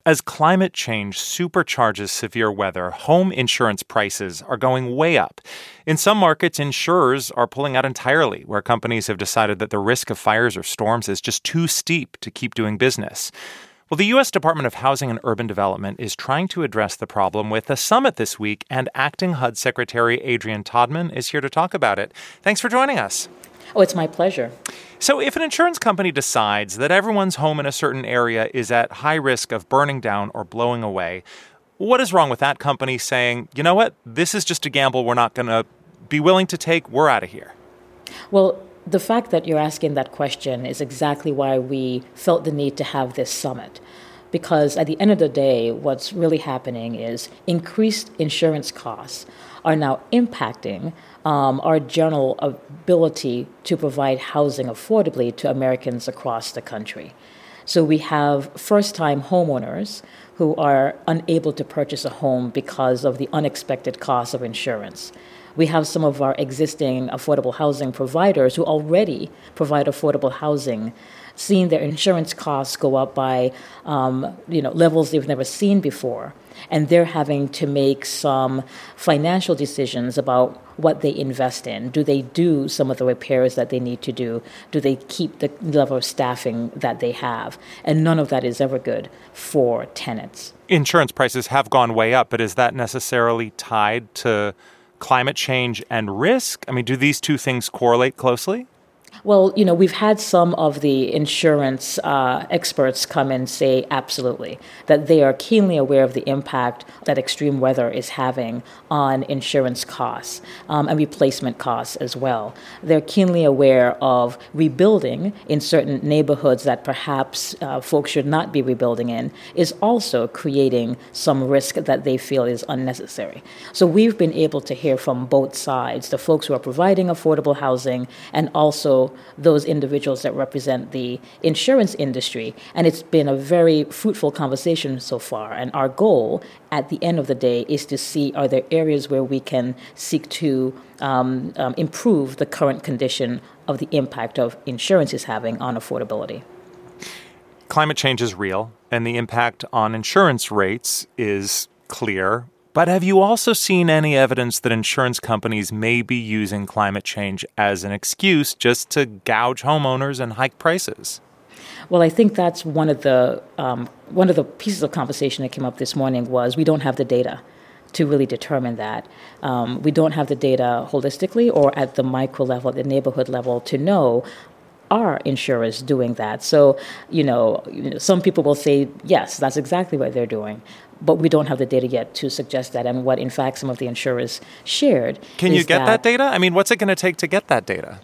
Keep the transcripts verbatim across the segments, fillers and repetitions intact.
As climate change supercharges severe weather, home insurance prices are going way up. In some markets, insurers are pulling out entirely, where companies have decided that the risk of fires or storms is just too steep to keep doing business. Well, the U S Department of Housing and Urban Development is trying to address the problem with a summit this week, and Acting H U D Secretary Adrienne Todman is here to talk about it. Thanks for joining us. Oh, it's my pleasure. So if an insurance company decides that everyone's home in a certain area is at high risk of burning down or blowing away, what is wrong with that company saying, you know what, this is just a gamble we're not going to be willing to take, we're out of here? Well, the fact that you're asking that question is exactly why we felt the need to have this summit. Because at the end of the day, what's really happening is increased insurance costs are now impacting um, our general ability to provide housing affordably to Americans across the country. So we have first-time homeowners who are unable to purchase a home because of the unexpected cost of insurance. We have some of our existing affordable housing providers who already provide affordable housing, seeing their insurance costs go up by um, you know, levels they've never seen before. And they're having to make some financial decisions about what they invest in. Do they do some of the repairs that they need to do? Do they keep the level of staffing that they have? And none of that is ever good for tenants. Insurance prices have gone way up, but is that necessarily tied to climate change and risk? I mean, do these two things correlate closely? Well, you know, we've had some of the insurance uh, experts come and say absolutely, that they are keenly aware of the impact that extreme weather is having on insurance costs um, and replacement costs as well. They're keenly aware of rebuilding in certain neighborhoods that perhaps uh, folks should not be rebuilding in is also creating some risk that they feel is unnecessary. So we've been able to hear from both sides, the folks who are providing affordable housing and also those individuals that represent the insurance industry. And it's been a very fruitful conversation so far. And our goal at the end of the day is to see, are there areas where we can seek to um, um, improve the current condition of the impact of insurance is having on affordability. Climate change is real, and the impact on insurance rates is clear. But have you also seen any evidence that insurance companies may be using climate change as an excuse just to gouge homeowners and hike prices? Well, I think that's one of the um, one of the pieces of conversation that came up this morning was we don't have the data to really determine that. Um, we don't have the data holistically or at the micro level, at the neighborhood level to know, are insurers doing that? So, you know, you know, some people will say, yes, that's exactly what they're doing. But we don't have the data yet to suggest that. And what, in fact, some of the insurers shared. Can you get that, that data? I mean, what's it going to take to get that data?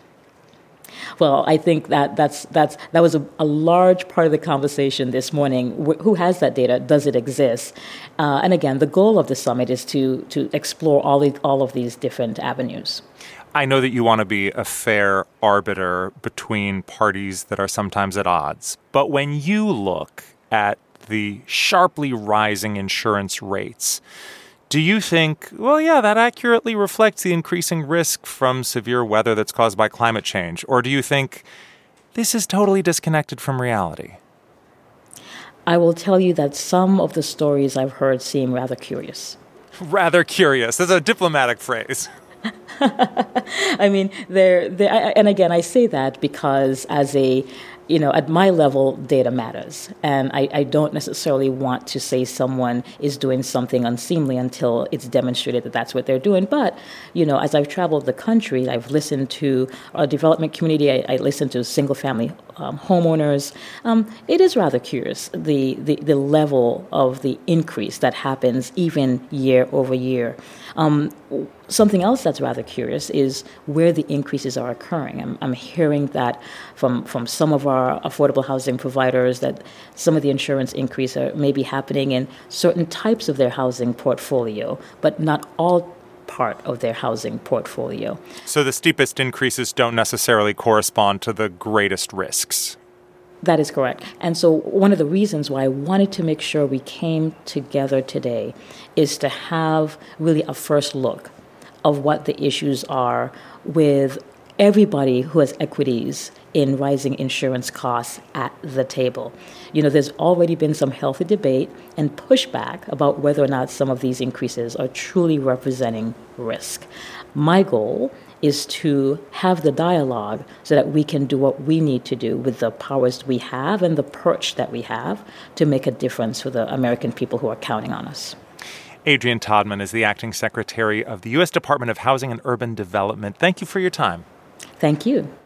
Well, I think that that's that's that was a, a large part of the conversation this morning. Wh- who has that data? Does it exist? Uh, and again, the goal of the summit is to to explore all the, all of these different avenues. I know that you want to be a fair arbiter between parties that are sometimes at odds. But when you look at the sharply rising insurance rates, do you think, well, yeah, that accurately reflects the increasing risk from severe weather that's caused by climate change? Or do you think this is totally disconnected from reality? I will tell you that some of the stories I've heard seem rather curious. Rather curious. That's a diplomatic phrase. I mean, they're, they're, and again, I say that because as a, you know, at my level, data matters. And I, I don't necessarily want to say someone is doing something unseemly until it's demonstrated that that's what they're doing. But, you know, as I've traveled the country, I've listened to our development community, I, I listened to single-family um, homeowners. Um, it is rather curious, the, the, the level of the increase that happens even year over year. Um, something else that's rather curious is where the increases are occurring. I'm, I'm hearing that from, from some of our affordable housing providers that some of the insurance increase are maybe happening in certain types of their housing portfolio, but not all part of their housing portfolio. So the steepest increases don't necessarily correspond to the greatest risks. That is correct. And so one of the reasons why I wanted to make sure we came together today is to have really a first look of what the issues are with everybody who has equities in rising insurance costs at the table. You know, there's already been some healthy debate and pushback about whether or not some of these increases are truly representing risk. My goal is to have the dialogue so that we can do what we need to do with the powers we have and the perch that we have to make a difference for the American people who are counting on us. Adrienne Todman is the acting secretary of the U S Department of Housing and Urban Development. Thank you for your time. Thank you.